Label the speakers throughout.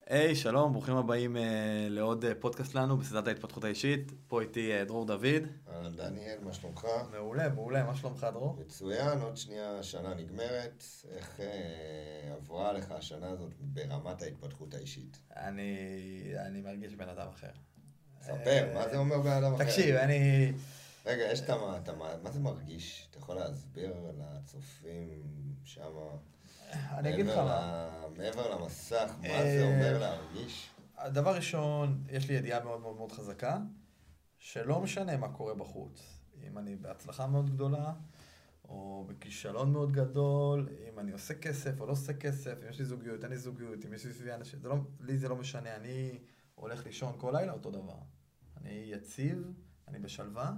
Speaker 1: היי, שלום, ברוכים הבאים לעוד פודקאסט לנו בסדרת ההתפתחות האישית. פה איתי דרור דוד.
Speaker 2: דניאל, מה שלומך?
Speaker 1: מעולה, מעולה, מה שלומך דרור?
Speaker 2: מצוין, עוד שנייה השנה נגמרת. איך עברה לך השנה הזאת ברמת ההתפתחות האישית?
Speaker 1: אני מרגיש בן אדם אחר.
Speaker 2: ספר, מה זה אומר בן אדם אחר?
Speaker 1: תקשיב,
Speaker 2: רגע, מה זה מרגיש? אתה יכול להסביר לצופים שם?
Speaker 1: אני אגיד לך מה.
Speaker 2: מעבר למסך, מה זה אומר להרגיש?
Speaker 1: הדבר ראשון, יש לי ידיעה מאוד מאוד מאוד חזקה, שלא משנה מה קורה בחוץ. אם אני בהצלחה מאוד גדולה, או בכישלון מאוד גדול, אם אני עושה כסף או לא עושה כסף, אם יש לי זוגיות, אין לי זוגיות, אם יש לי סביבי אנשים, לי זה לא משנה, אני הולך לישון כל לילה אותו דבר. אני יציב, אני בשלווה,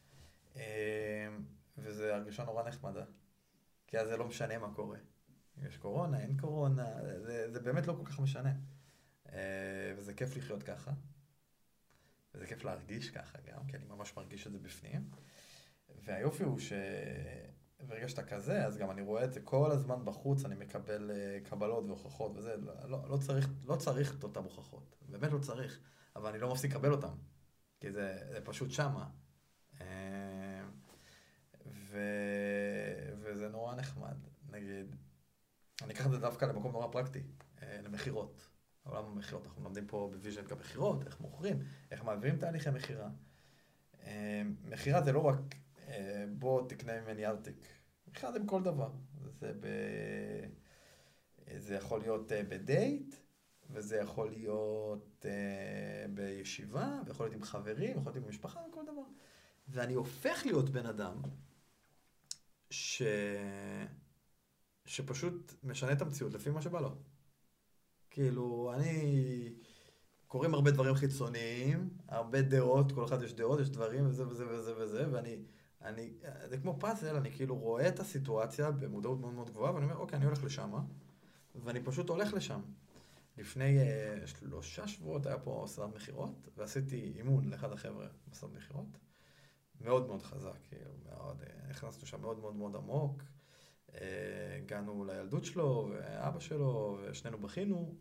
Speaker 1: וזה הרגשה נורא נחמדה. כי אז זה לא משנה מה קורה. אם יש קורונה, אין קורונה, זה באמת לא כל כך משנה. וזה כיף לחיות ככה. וזה כיף להרגיש ככה גם, כי אני ממש מרגיש את זה בפנים. והיופי הוא שברגע שאתה כזה, אז גם אני רואה את זה כל הזמן בחוץ, אני מקבל קבלות והוכחות וזה, לא צריך את אותם הוכחות. באמת לא צריך, אבל אני לא מפסיק לקבל אותם. כי זה פשוט שמה. וזה נורא נחמד. נגיד, אני אקח את זה דווקא למקום נורא פרקטי, למחירות. העולם המחירות, אנחנו לומדים פה בוויז'ן גם מחירות, איך מוכרים, איך מעבירים תהליכי מחירה. מחירה זה לא רק בוא תקנה ממני ארטיק. מחירה זה בכל דבר. זה יכול להיות בדייט, וזה יכול להיות בישיבה, ויכול להיות עם חברים, יכול להיות עם משפחה, וכל דבר. ואני הופך להיות בן אדם שפשוט משנה את המציאות לפי מה שבא לו. כאילו, קוראים הרבה דברים חיצוניים, הרבה דעות, כל אחד יש דעות, יש דברים וזה וזה וזה וזה, זה כמו פאזל, אני כאילו רואה את הסיטואציה במודעות מאוד מאוד גבוהה, ואני אומר, אוקיי, אני הולך לשם, ואני פשוט הולך לשם. לפני 3 שבועות היה פה סדרת מחירות, ועשיתי אימון לאחד החבר'ה בסדרת מחירות. מאוד מאוד חזק, כאילו, מאוד, נכנסנו שם מאוד מאוד מאוד עמוק, הגענו לילדות שלו, ואבא שלו, ושנינו בכינו,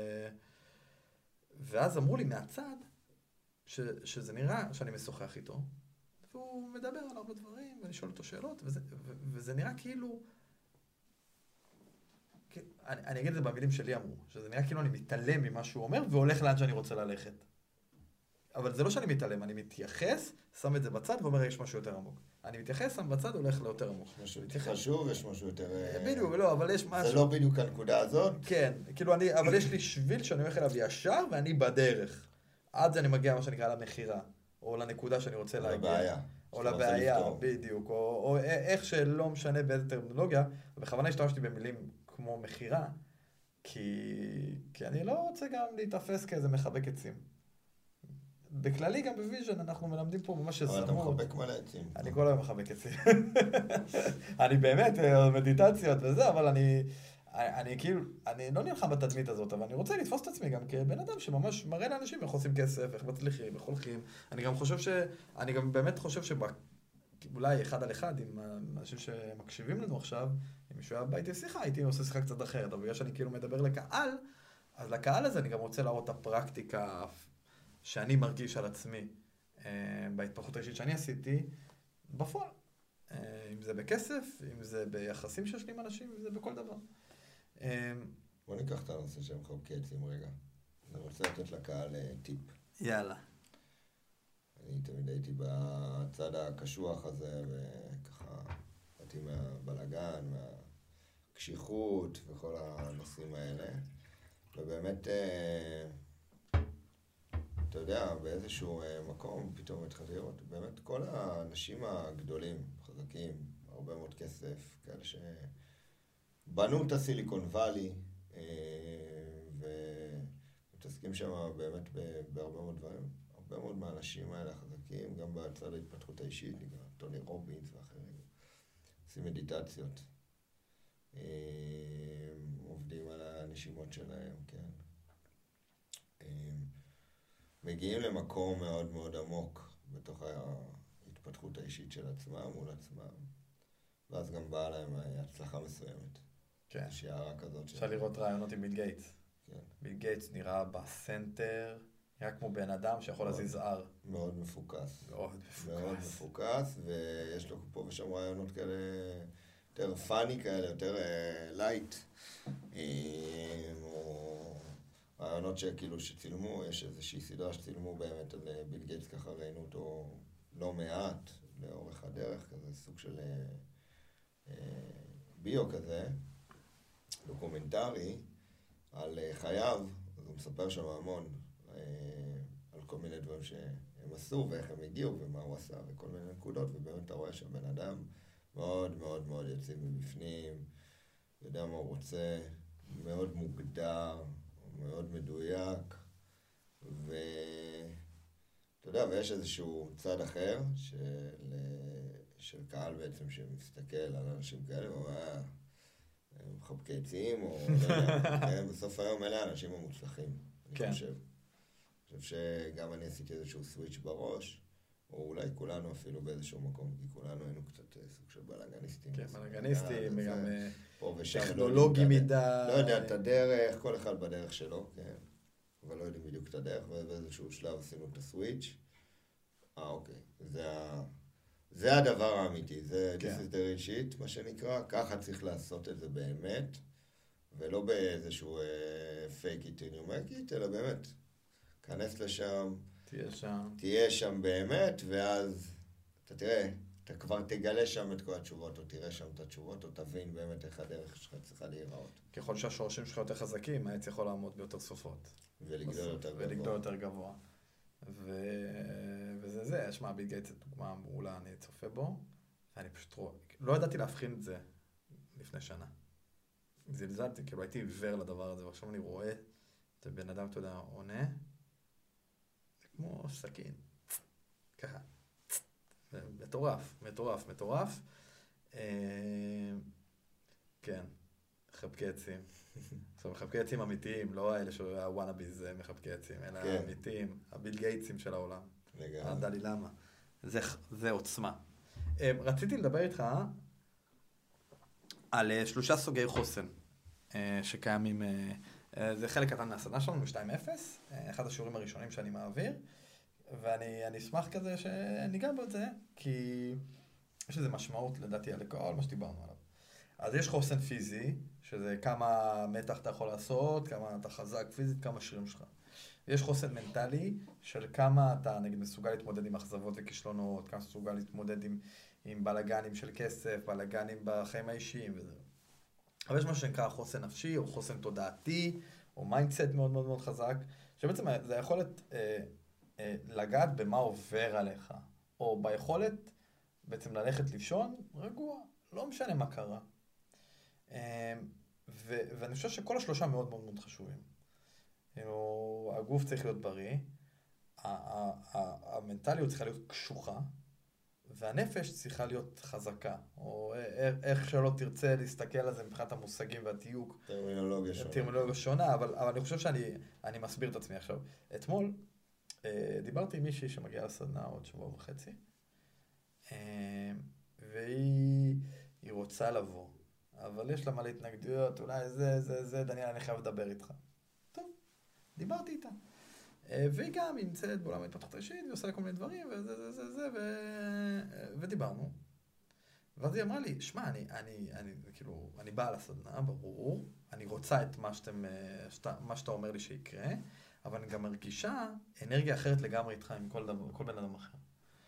Speaker 1: ואז אמרו לי מהצד, שזה נראה שאני משוחח איתו, והוא מדבר על הרבה דברים, ואני שואל אותו שאלות, וזה נראה כאילו, אני אגיד את זה במילים שלי אמרו, שזה נראה כאילו אני מתעלם ממה שהוא אומר, והולך לאן שאני רוצה ללכת. אבל זה לא שאני מתעלם, אני מתייחס, שם את זה בצד ואומר, יש משהו יותר עמוק. אני מתייחס, שם בצד, הולך ליותר עמוק.
Speaker 2: יש משהו יותר חשוב, יש משהו יותר...
Speaker 1: בדיוק, לא, אבל יש משהו...
Speaker 2: זה לא בדיוק הנקודה הזאת?
Speaker 1: כן, כאילו אבל יש לי שביל שאני הולך אליו ישר, ואני בדרך. עד זה אני מגיע, מה שנקרא, למחירה, או לנקודה שאני רוצה להגיע.
Speaker 2: לבעיה.
Speaker 1: או לבעיה, בדיוק, או איך שלא משנה באיזה טרמינולוגיה, ובכוונה השתמשתי במילים כמו מחירה, כי אני לא רוצה גם להתאפס כאיזה מחבק עצים. בכללי גם בוויז'ן אנחנו מלמדים פה ממש יזמות.
Speaker 2: אבל אתה מחבק מלא עצים.
Speaker 1: אני כל היום מחבק עצים. אני באמת, מדיטציות וזה, אבל אני כאילו, אני לא נלחם בתדמית הזאת, אבל אני רוצה לתפוס את עצמי גם כבן אדם שממש מראה לאנשים איך עושים כסף, איך מצליחים, איך הולכים. אני גם באמת חושב שאולי 1 על 1 עם אנשים שמקשיבים לנו עכשיו, אם מישהו היה בית שיחה, הייתי עושה שיחה קצת אחרת, אבל בגלל שאני כאילו מדבר לקהל, אז לקהל הזה אני גם רוצה להראות את הפרקטיקה שאני מרגיש על עצמי בהתפתחות האישית שאני עשיתי בפועל. אם זה בכסף, אם זה ביחסים שיש לי עם אנשים, אם זה בכל דבר.
Speaker 2: בוא ניקח את הנושא של מחבקי עצים רגע. אני רוצה לתת לקהל טיפ.
Speaker 1: יאללה.
Speaker 2: אני תמיד הייתי בצד הקשוח הזה, וככה באתי מהבלגן, מהקשיחות וכל הנושאים האלה. ובאמת... אתה יודע, באיזשהו מקום פתאום התחלתי לראות, באמת כל האנשים הגדולים, חזקים, הרבה מאוד כסף, כאלה שבנו את הסיליקון ואלי, ומתעסקים שם באמת בהרבה מאוד דברים. הרבה מאוד מהאנשים האלה החזקים, גם בצד ההתפתחות האישית, נקרא טוני רובינס ואחרים, עושים מדיטציות, עובדים על הנשימות שלהם, כן. מגיעים למקום מאוד מאוד עמוק בתוך ההתפתחות האישית של עצמם מול עצמם, ואז גם באה להם הצלחה מסוימת.
Speaker 1: כן.
Speaker 2: שערה כזאת.
Speaker 1: אפשר לראות רעיונות עם ביל גייטס.
Speaker 2: כן.
Speaker 1: ביל גייטס נראה בסנטר, נראה כמו בן אדם שיכול להזיז הר.
Speaker 2: מאוד מפוקס.
Speaker 1: מאוד מפוקס.
Speaker 2: מאוד מפוקס, ויש לו פה ושם רעיונות כאלה, יותר פאני כאלה, יותר לייט. או רעיונות שכאילו שצילמו, יש איזושהי סדרה שצילמו באמת על ביל גייטס, ככה ראינו אותו לא מעט לאורך הדרך, כזה סוג של ביו כזה, דוקומנטרי, על חייו, אז הוא מספר שם המון על כל מיני דברים שהם עשו ואיך הם הגיעו ומה הוא עשה וכל מיני נקודות, ובאמת אתה רואה שהבן אדם מאוד מאוד מאוד יציב מבפנים, יודע מה הוא רוצה, מאוד מוגדר, מאוד מדויק, ואתה יודע, ויש איזשהו צד אחר של קהל בעצם שמסתכל על אנשים כאלה ואומר, מחבקי עצים, או לא יודע, כן, בסוף היום אלה האנשים המוצלחים, אני חושב. אני חושב שגם אני עשיתי איזשהו סוויץ' בראש, או אולי כולנו אפילו באיזשהו מקום, כי כולנו היינו קצת סוג של בלגניסטים.
Speaker 1: כן, בלגניסטים, גם
Speaker 2: טכנולוגי
Speaker 1: מדי.
Speaker 2: לא יודע את הדרך, כל אחד בדרך שלו, כן. אבל לא יודעים בדיוק את הדרך, ובאיזשהו שלב עשינו את הסוויץ'. אוקיי, זה הדבר האמיתי, זה this is the real shit, מה שנקרא, ככה צריך לעשות את זה באמת, ולא באיזשהו fake it till you make it, אלא באמת, כנס לשם, תהיה שם באמת, ואז אתה תראה, אתה כבר תגלה שם את כל התשובות, או תראה שם את התשובות, או תבין באמת איך הדרך שלך צריכה להיראות.
Speaker 1: ככל שהשורשים שלך יותר חזקים, העץ יכול לעמוד ביותר סופות.
Speaker 2: ולגדול יותר גבוה.
Speaker 1: וזה זה, שמע, ביל גייטס זה דוגמה מעולה, אני צופה בו, ואני פשוט לא ידעתי להבחין את זה לפני שנה. זלזלתי, כאילו הייתי עיוור לדבר הזה, ועכשיו אני רואה את הבן אדם, אתה יודע, עונה, זה כמו סכין, ככה, מטורף, מטורף, מטורף, כן, מחבקי עצים. עכשיו, מחבקי עצים אמיתיים, לא האלה שהוואנאביז מחבקי עצים, אלא אמיתיים, הביל גייטסים של העולם. דע לי למה. זה עוצמה. רציתי לדבר איתך על 3 סוגי חוסן שקיימים, זה חלק קטן מהסדנה שלנו, ב-2.0, אחד השיעורים הראשונים שאני מעביר, ואני אשמח כזה שניגע בו את זה, כי יש איזו משמעות לדעתי על כל מה שדיברנו עליו. אז יש חוסן פיזי, שזה כמה מתח אתה יכול לעשות, כמה אתה חזק פיזית, כמה שרירים שלך. יש חוסן מנטלי, של כמה אתה נגיד מסוגל להתמודד עם אכזבות וכישלונות, כמה מסוגל להתמודד עם בלגנים של כסף, בלגנים בחיים האישיים וזה. אבל יש משהו שנקרא חוסן נפשי, או חוסן תודעתי, או מיינדסט מאוד מאוד מאוד חזק, שבעצם זה היכולת לגעת במה עובר עליך, או ביכולת בעצם ללכת לישון רגוע, לא משנה מה קרה. ואני חושב שכל השלושה מאוד מאוד מאוד חשובים. הגוף צריך להיות בריא, המנטליות צריכה להיות קשוחה, והנפש צריכה להיות חזקה, או איך שלא תרצה להסתכל על זה מבחינת המושגים והתיוק. טרמינולוגיה שונה, אבל אני חושב שאני מסביר את עצמי עכשיו. אתמול דיברתי עם מישהי שמגיעה לסדנה עוד 1.5 שבועות, והיא רוצה לבוא, אבל יש לה מלא התנגדויות, אולי זה, דניאל, אני חייב לדבר איתך. טוב, דיברתי איתה. והיא גם נמצאת בעולם ההתפתחות האישית, והיא עושה כל מיני דברים, ודיברנו. ואז היא אמרה לי, שמע, אני באה לסדנה, ברור, אני רוצה את מה שאתה אומר לי שיקרה, אבל אני גם מרגישה אנרגיה אחרת לגמרי איתך עם כל בן אדם אחר.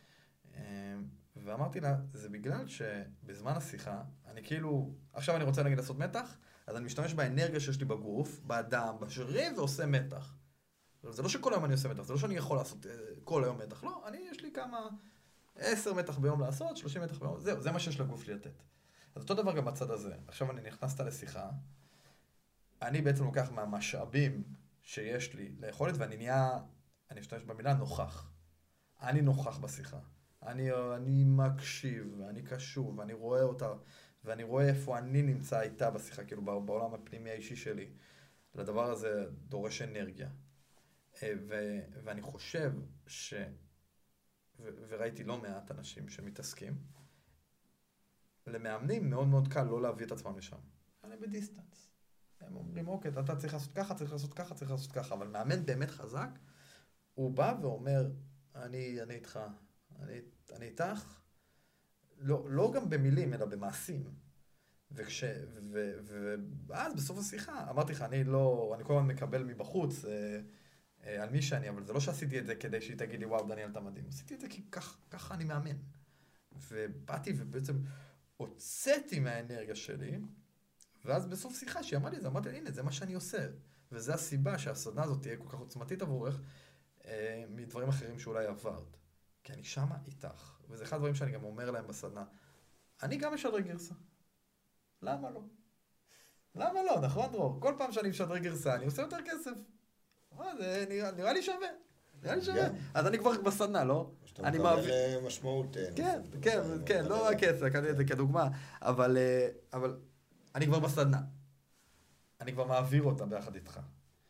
Speaker 1: ואמרתי לה, זה בגלל שבזמן השיחה, עכשיו אני רוצה לעשות מתח, אז אני משתמש באנרגיה שיש לי בגוף, באדם, בשרירים, ועושה מתח. זה לא שכל היום אני עושה מתח, זה לא שאני יכול לעשות כל היום מתח, לא, יש לי 10 מתח ביום לעשות, 30 מתח ביום, זה מה שיש לגוף לי לתת. אז אותו דבר גם בצד הזה. עכשיו אני נכנסת לשיחה, אני בעצם לוקח מהמשאבים שיש לי ליכולת, ואני משתמש במילה נוכח. אני נוכח בשיחה. אני מקשיב, ואני קשוב, ואני רואה אותה, ואני רואה איפה אני נמצא איתה בשיחה, כאילו בעולם הפנימי האישי שלי. לדבר הזה דורש אנרגיה. ואני חושב וראיתי לא מעט אנשים שמתעסקים, למאמנים מאוד מאוד קל לא להביא את עצמם לשם. אני בדיסטנס. הם אומרים, אוקיי, אתה צריך לעשות ככה, צריך לעשות ככה, צריך לעשות ככה, אבל מאמן באמת חזק, הוא בא ואומר, אני איתך, אני איתך, לא גם במילים, אלא במעשים. ואז בסוף השיחה, אמרתי לך, אני כל הזמן מקבל מבחוץ על מי שאני, אבל זה לא שעשיתי את זה כדי שהיא תגיד לי, וואו, דניאל, אתה מדהים. עשיתי את זה כי ככה אני מאמן. ובאתי ובעצם הוצאתי מהאנרגיה שלי, ואז בסוף שיחה שהיא אמרה לי, אמרתי, הנה, זה מה שאני עושה. וזה הסיבה שהסדנה הזאת תהיה כל כך עוצמתית עבורך, מדברים אחרים שאולי עברת. כי אני שמה איתך. וזה אחד הדברים שאני גם אומר להם בסדנה. אני גם משדר גרסה. למה לא? למה לא? נכון, דרור? כל פעם שאני משדר גרסה, אני עושה יותר כסף. זה נראה לי שווה. נראה לי שווה. אז אני כבר בסדנה, לא?
Speaker 2: שאתה מקבל משמעות.
Speaker 1: כן, לא רק כסף, קראתי את זה כדוגמה. אבל אני כבר בסדנה. אני כבר מעביר אותה ביחד איתך.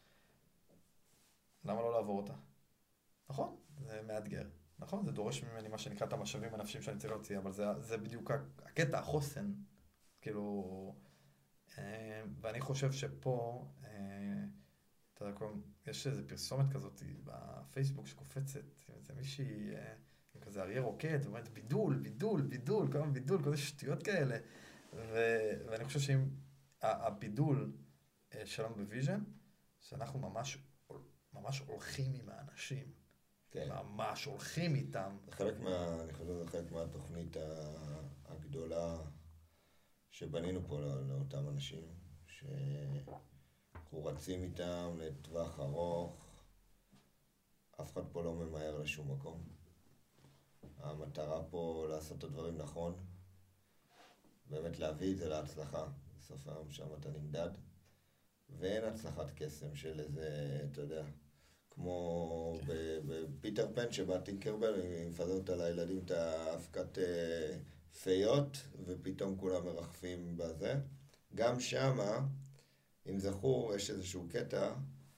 Speaker 1: למה לא לעבור אותה? נכון? זה מאתגר. נכון? זה דורש ממני מה שנקרא את המשאבים הנפשיים שאני צריך להוציא, אבל זה בדיוק הקטע, החוסן. כאילו, ואני חושב שפה, אתה יודע, יש איזו פרסומת כזאת בפייסבוק שקופצת, זה מישהי, כזה אריה רוקט, ואומרת בידול, כמה בידול, כל זה שטויות כאלה. ואני חושב שאם הבידול שלנו בוויז'ן, שאנחנו ממש הולכים עם האנשים. כן. ממש הולכים איתם.
Speaker 2: אני חושב שזה חלק מהתוכנית הגדולה שבנינו פה לאותם אנשים, שאנחנו רצים איתם לטווח ארוך, אף אחד פה לא ממהר לשום מקום. המטרה פה לעשות את הדברים נכון, באמת להביא את זה להצלחה, בסוף היום שם אתה נמדד, ואין הצלחת קסם של איזה, אתה יודע, כמו בפיטר פן שבא טינקרבל, היא מפזרת על הילדים את האבקת פיות, ופתאום כולם מרחפים בזה. גם שמה, אם זכור, יש איזשהו קטע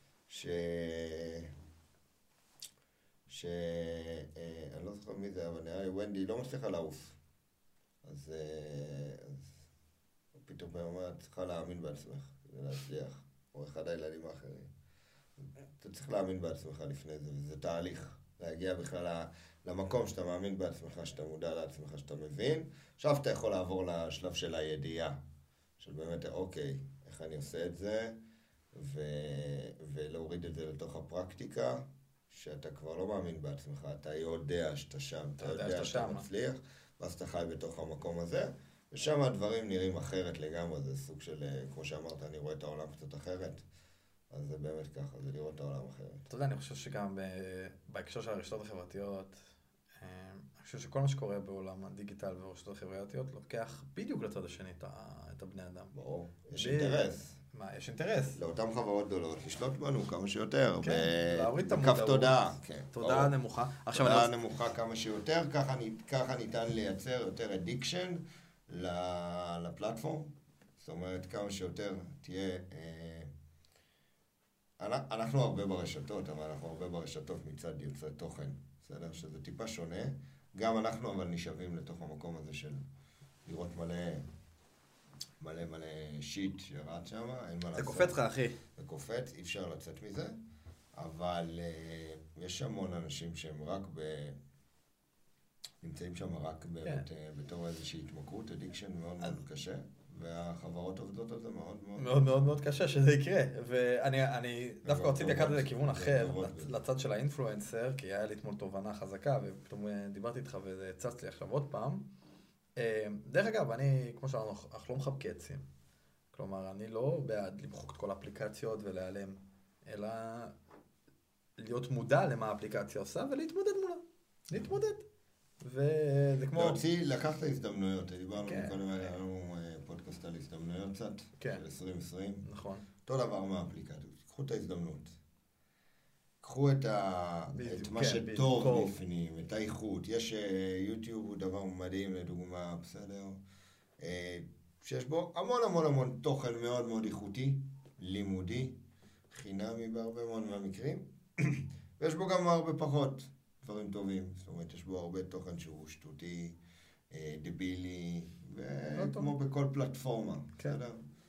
Speaker 2: אני לא זוכר מי זה, אבל נראה לי ונדי לא מצליחה לעוף. אז פיטר פן אומר, צריכה להאמין בעצמך, כדי להצליח, או אחד הילדים האחרים. אתה צריך להאמין בעצמך לפני זה, וזה תהליך. להגיע בכלל למקום שאתה מאמין בעצמך, שאתה מודע לעצמך, שאתה מבין. עכשיו אתה יכול לעבור לשלב של הידיעה, של באמת, אוקיי, איך אני עושה את זה, ולהוריד את זה לתוך הפרקטיקה, שאתה כבר לא מאמין בעצמך, אתה יודע שאתה שם, אתה יודע שאתה מצליח, ואז אתה חי בתוך המקום הזה, ושם הדברים נראים אחרת לגמרי, זה סוג של, כמו שאמרת, אני רואה את העולם קצת אחרת. אז זה באמת ככה, זה לראות את העולם אחרת.
Speaker 1: אתה יודע, אני חושב שגם בהקשר של הרשתות החברתיות, אני חושב שכל מה שקורה בעולם הדיגיטל והרשתות החברתיות לוקח בדיוק לצד השני את הבני אדם.
Speaker 2: ברור, יש אינטרס.
Speaker 1: מה, יש אינטרס?
Speaker 2: לאותם חברות גדולות, לשלוט בנו כמה שיותר.
Speaker 1: כן, להוריד את
Speaker 2: המודעות. בכף תודעה.
Speaker 1: תודעה נמוכה.
Speaker 2: תודעה נמוכה כמה שיותר, ככה ניתן לייצר יותר אדיקשן לפלטפורם. זאת אומרת, כמה שיותר תהיה... אנחנו הרבה ברשתות, אבל אנחנו הרבה ברשתות מצד יוצרי תוכן, בסדר? שזה טיפה שונה. גם אנחנו אבל נשאבים לתוך המקום הזה של לראות מלא שיט שרעת שם, אין מה לעשות.
Speaker 1: זה קופץ לך, אחי.
Speaker 2: זה קופץ, אי אפשר לצאת מזה, אבל יש המון אנשים שהם רק נמצאים שם רק באמת בתור איזושהי התמכרות, אדיקשן מאוד מאוד קשה. והחברות עובדות על זה מאוד מאוד...
Speaker 1: מאוד מאוד מאוד קשה שזה יקרה, ואני דווקא רציתי לקחת את זה לכיוון אחר, לצד של האינפלואנסר, כי היה לי אתמול תובנה חזקה, ופתאום דיברתי איתך וזה צץ לי עכשיו עוד פעם. דרך אגב, אני, כמו שאמרנו, אנחנו לא מחבקי עצים. כלומר, אני לא בעד למחוק את כל האפליקציות ולהיעלם, אלא להיות מודע למה האפליקציה עושה ולהתמודד מולה. להתמודד. וזה כמו...
Speaker 2: לקח את ההזדמנויות, דיברנו קודם, היה לנו פודקאסט על הזדמנויות קצת, של 2020.
Speaker 1: נכון.
Speaker 2: אותו דבר מהאפליקציות, קחו את ההזדמנות. קחו את מה שטוב בפנים, את האיכות. יש יוטיוב הוא דבר מדהים לדוגמה, בסדר? שיש בו המון תוכן מאוד מאוד איכותי, לימודי, חינמי בהרבה מאוד מהמקרים, ויש בו גם הרבה פחות דברים טובים. זאת אומרת, יש בו הרבה תוכן שהוא שטותי, דבילי, וכמו בכל פלטפורמה, בסדר?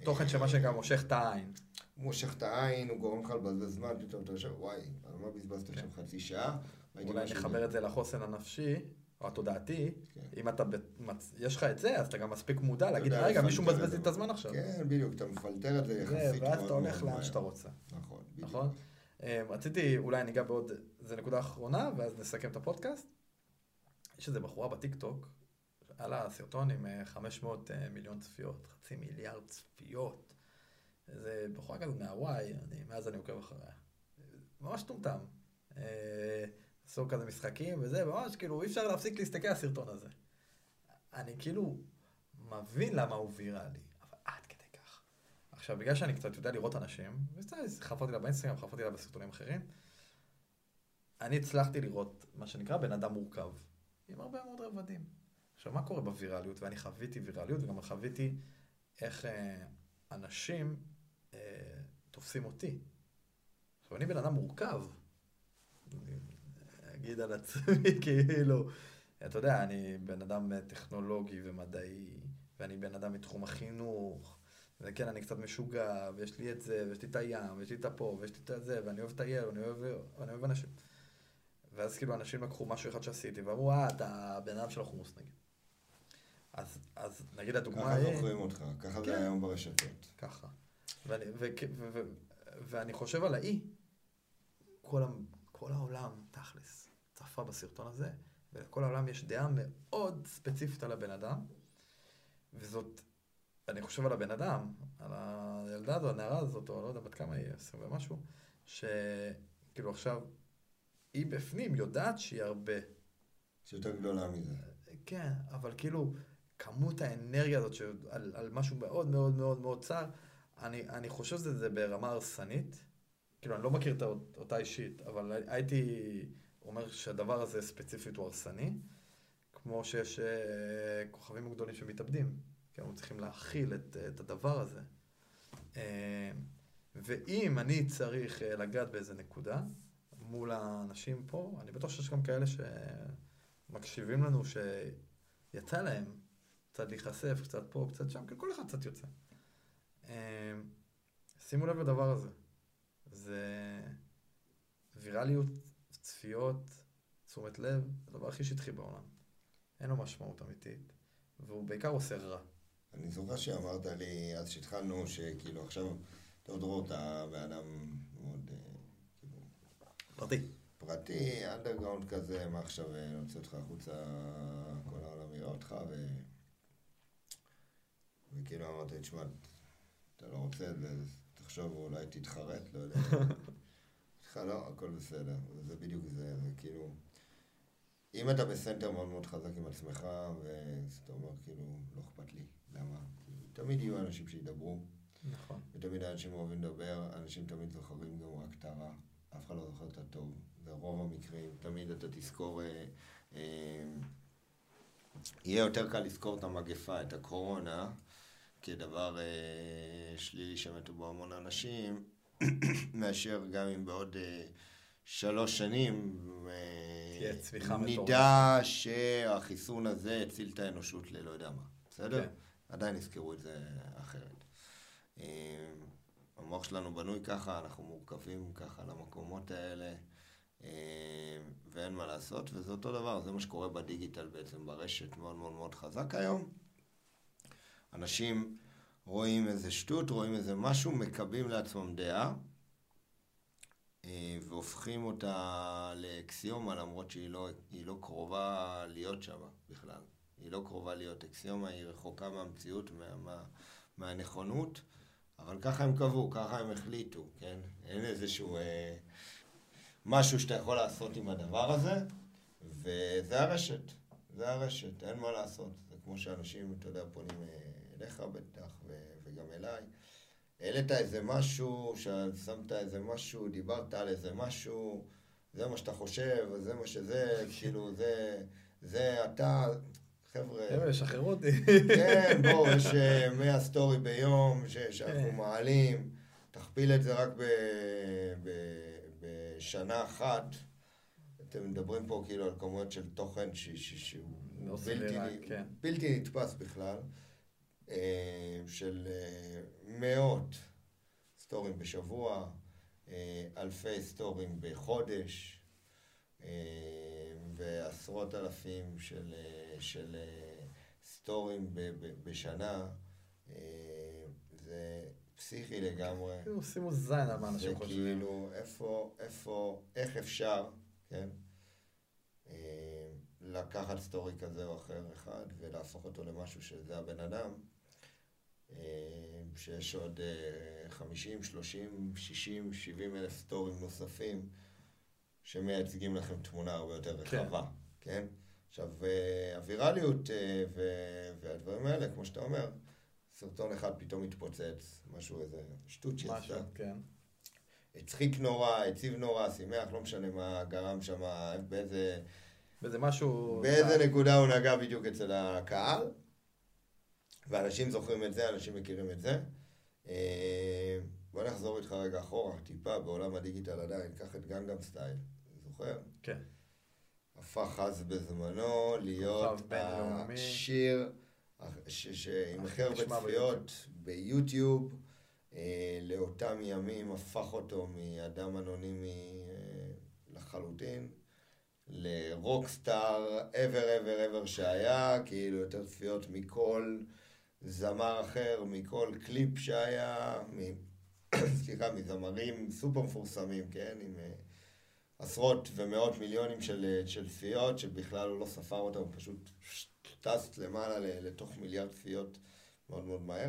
Speaker 1: תוכן שמה שגם מושך את העין.
Speaker 2: הוא מושך את העין, הוא גורם לך לבזבז זמן, פתאום אתה חושב, וואי, על מה בזבזת עכשיו חצי שעה?
Speaker 1: אולי נחבר את זה לחוסן הנפשי, או התודעתי, אם יש לך את זה, אז אתה גם מספיק מודע להגיד, רגע, מישהו מבזבז לי את הזמן עכשיו.
Speaker 2: כן, בדיוק, אתה מפלטר את זה יחסית.
Speaker 1: ואז אתה הולך לאן שאתה רוצה.
Speaker 2: נכון, בדיוק.
Speaker 1: נכון? רציתי, אולי ניגע בעוד, זו נקודה אחרונה, ואז נסכם את הפודקאסט. יש איזו בחורה בטיקטוק, על הסרטון עם 500 מיליון צפיות, 500 מיליארד צפיות. איזה בחורה כזו מהוואי, מאז אני עוקב אחריה. ממש טומטם. עשו כזה משחקים וזה, ממש כאילו אי אפשר להפסיק להסתכל על הסרטון הזה. אני כאילו מבין למה הוא ויראלי, אבל עד כדי כך. עכשיו, בגלל שאני קצת יודע לראות אנשים, חפרתי לה באינסטגרם, חפרתי לה בסרטונים אחרים, אני הצלחתי לראות מה שנקרא בן אדם מורכב, עם הרבה מאוד רבדים. עכשיו, מה קורה בווירליות? ואני חוויתי וירליות, וגם חוויתי איך אנשים תופסים אותי. עכשיו, אני בן אדם מורכב. אני אגיד על עצמי, כאילו, אתה יודע, אני בן אדם טכנולוגי ומדעי, ואני בן אדם מתחום החינוך, וכן, אני קצת משוגע, ויש לי את זה, ויש לי את הים, ויש לי את הפה, ויש לי את זה, ואני אוהב את הילד, ואני אוהב אנשים. ואז כאילו אנשים לקחו משהו אחד שעשיתי, ואמרו, אתה בן אדם של החומוס, נגיד. אז נגיד הדוגמה
Speaker 2: ככה זוכרים אותך, ככה זה היום ברשתות.
Speaker 1: ככה. ואני חושב על האי, כל העולם, תכלס, צפה בסרטון הזה, ולכל העולם יש דעה מאוד ספציפית על הבן אדם, וזאת, אני חושב על הבן אדם, על הילדה הזו, הנערה הזאת, או לא יודע בת כמה היא, 20 ומשהו, שכאילו עכשיו, היא בפנים יודעת שהיא הרבה.
Speaker 2: שיותר גדולה מזה.
Speaker 1: כן, אבל כאילו, כמות האנרגיה הזאת על משהו מאוד מאוד מאוד מאוד צר, אני חושב שזה ברמה הרסנית. כאילו, אני לא מכיר אותה אישית, אבל הייתי אומר שהדבר הזה ספציפית הוא הרסני, כמו שיש כוכבים גדולים שמתאבדים, כי אנחנו צריכים להכיל את הדבר הזה. ואם אני צריך לגעת באיזה נקודה, מול האנשים פה, אני בטוח שיש גם כאלה שמקשיבים לנו שיצא להם קצת להיחשף, קצת פה, קצת שם, כי כל אחד קצת יוצא. שימו לב לדבר הזה. זה וירליות, צפיות, תשומת לב, זה הדבר הכי שטחי בעולם. אין לו משמעות אמיתית, והוא בעיקר עושה רע.
Speaker 2: אני זוכר שאמרת לי, אז שהתחלנו, שכאילו עכשיו, טוב דרור, אתה באדם מאוד, כאילו... פרטי, אנדרגראונד כזה, מה עכשיו, נוציא אותך החוצה, כל העולם יראה אותך, וכאילו אמרתי, תשמע, אתה לא רוצה את זה, תחשוב, אולי תתחרט, לא יודע. לא, הכל בסדר, זה בדיוק זה כאילו... אם אתה בסנטר מאוד מאוד חזק עם עצמך, ואתה אומר, כאילו, לא אכפת לי, למה? תמיד יהיו אנשים שידברו.
Speaker 1: נכון.
Speaker 2: ותמיד אנשים אוהבים לדבר, אנשים תמיד זוכרים גם רק את הרע. אף אחד לא זוכר את הטוב. זה רוב המקרים. תמיד אתה תזכור... יהיה יותר קל לזכור את המגפה, את הקורונה, כדבר שלילי שמתו בו המון אנשים, מאשר גם אם בעוד 3 שנים נדע שהחיסון הזה הציל את האנושות ללא יודע מה. בסדר? עדיין יזכרו את זה אחרת. המוח שלנו בנוי ככה, אנחנו מורכבים ככה למקומות האלה, ואין מה לעשות, וזה אותו דבר, זה מה שקורה בדיגיטל בעצם, ברשת מאוד מאוד מאוד חזק היום. אנשים רואים איזה שטות, רואים איזה משהו, מקבלים לעצמם דעה, והופכים אותה לאקסיומה, למרות שהיא לא קרובה להיות שם בכלל. היא לא קרובה להיות אקסיומה, היא רחוקה מהמציאות, מהנכונות, אבל ככה הם קבעו, ככה הם החליטו, כן? אין איזשהו משהו שאתה יכול לעשות עם הדבר הזה, וזה הרשת, זה הרשת, אין מה לעשות. זה כמו שאנשים, אתה יודע, פונים אליך בטח, וגם אליי. העלית איזה משהו, שמת איזה משהו, דיברת על איזה משהו, זה מה שאתה חושב, זה מה שזה, כאילו, זה אתה, חבר'ה.
Speaker 1: שחררו אותי.
Speaker 2: כן, בואו, יש 100 סטורי ביום שאנחנו מעלים, תכפיל את זה רק בשנה אחת. אתם מדברים פה כאילו על כמויות של תוכן שהוא בלתי נתפס בכלל. של מאות סטורים בשבוע, אלפי סטורים בחודש, ועשרות אלפים של סטורים בשנה. זה פסיכי לגמרי.
Speaker 1: שימו זין על מה אנשים חושבים.
Speaker 2: זה כאילו, איך אפשר, כן? לקחת סטורי כזה או אחר אחד ולהפוך אותו למשהו שזה הבן אדם, שיש עוד 50, 30, 60, 70 אלף סטורים נוספים שמייצגים לכם תמונה הרבה יותר רחבה, כן? עכשיו, הווירליות והדברים האלה, כמו שאתה אומר, סרטון אחד פתאום מתפוצץ, משהו איזה שטות שיצא.
Speaker 1: משהו, כן.
Speaker 2: הצחיק נורא, הציב נורא, שימח, לא משנה מה גרם שם,
Speaker 1: וזה משהו...
Speaker 2: באיזה נקודה הוא נגע בדיוק אצל הקהל, ואנשים זוכרים את זה, אנשים מכירים את זה. בוא נחזור איתך רגע אחורה, טיפה בעולם הדיגיטל עדיין, קח את גנגנאם סטייל, זוכר?
Speaker 1: כן.
Speaker 2: הפך אז בזמנו להיות השיר שעם הכי הרבה צפיות ביוטיוב, לאותם ימים הפך אותו מאדם אנונימי לחלוטין, לרוקסטאר ever שהיה, כאילו יותר צפיות מכל זמר אחר, מכל קליפ שהיה, סליחה, מזמרים סופר מפורסמים, כן, עם עשרות ומאות מיליונים של צפיות, שבכלל הוא לא ספר אותם, הוא פשוט טס למעלה לתוך מיליארד צפיות מאוד מאוד מהר.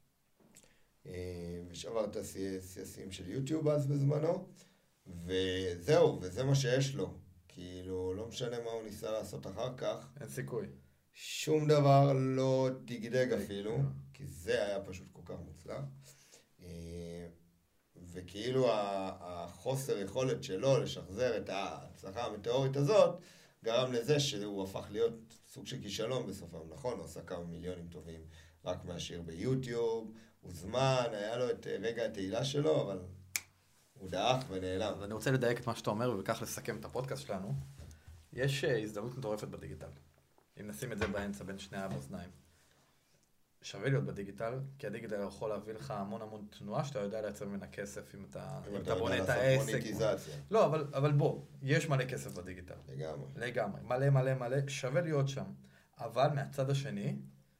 Speaker 2: ושבר את השיאים של יוטיוב אז בזמנו, וזהו, וזה מה שיש לו. כאילו, לא משנה מה הוא ניסה לעשות אחר כך.
Speaker 1: אין סיכוי.
Speaker 2: שום דבר לא דגדג אפילו, כי זה היה פשוט כל כך מוצלח. וכאילו החוסר יכולת שלו לשחזר את ההצלחה המטאורית הזאת, גרם לזה שהוא הפך להיות סוג של כישלון בסופם. נכון, הוא עשה כמה מיליונים טובים רק מהשיר ביוטיוב, הוא זמן, היה לו את רגע התהילה שלו, אבל הוא דאח ונעלם.
Speaker 1: אז אני רוצה לדייק את מה שאתה אומר, ובכך לסכם את הפודקאסט שלנו. יש הזדמנות מטורפת בדיגיטל. אם נשים את זה באמצע בין שני האוזניים. שווה להיות בדיגיטל, כי הדיגיטל יכול להביא לך המון תנועה שאתה יודע לייצר ממנה כסף אם אתה בונה את העסק. לא, אבל בוא, יש מלא כסף בדיגיטל. לגמרי. מלא, שווה להיות שם. אבל מהצד השני,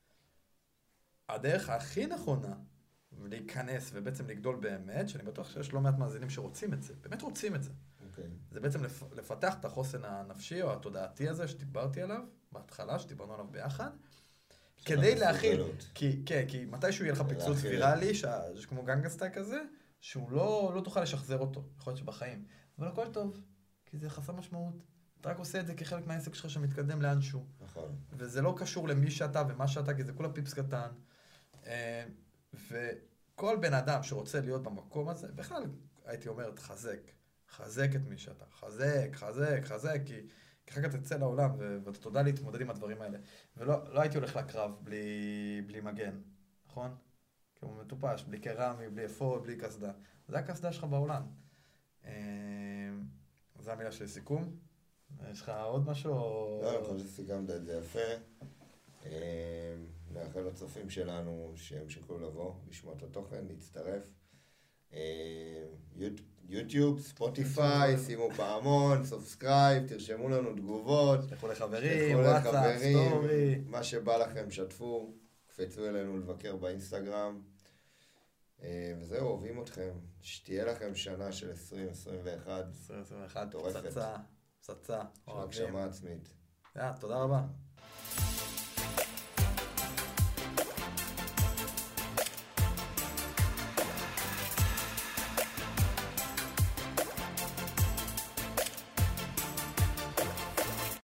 Speaker 1: הדרך הכי נכונה להיכנס ובעצם לגדול באמת, שאני בטוח שיש לא מעט מאזינים שרוצים את זה, באמת רוצים את זה. זה בעצם לפתח את החוסן הנפשי או התודעתי הזה שדיברתי עליו, בהתחלה שדיברנו עליו ביחד, כדי להכיל, כי מתישהו יהיה לך פיצוץ ויראלי, כמו גנגסטייל כזה, שהוא לא תוכל לשחזר אותו, יכול להיות שבחיים. אבל הכל טוב, כי זה חסר משמעות. אתה רק עושה את זה כחלק מהעסק שלך שמתקדם לאנשהו.
Speaker 2: נכון.
Speaker 1: וזה לא קשור למי שאתה ומה שאתה, כי זה כולה פיפס קטן. וכל בן אדם שרוצה להיות במקום הזה, בכלל הייתי אומר, חזק את מי שאתה. חזק, כי אחר כך תצא לעולם, ואתה תודה להתמודד עם הדברים האלה. ולא הייתי הולך לקרב בלי מגן, נכון? כי הוא מטופש, בלי קרמי, בלי אפוד, בלי קסדה. זה הקסדה שלך בעולם. זו המילה שלי, סיכום. יש לך עוד משהו?
Speaker 2: לא, אני חושב שסיכמת את זה יפה. נאחל לצופים שלנו שימשיכו לבוא, לשמוע את התוכן, להצטרף. יוטיוב, ספוטיפיי, שימו פעמון, סובסקרייב, תרשמו לנו תגובות.
Speaker 1: תלכו לחברים, וואטסאפ, סטורי.
Speaker 2: מה שבא לכם שתפו, קפצו אלינו לבקר באינסטגרם. וזהו, אוהבים אתכם. שתהיה לכם שנה של 2021.
Speaker 1: 2021, פצצה.
Speaker 2: של הגשמה עצמית.
Speaker 1: תודה רבה.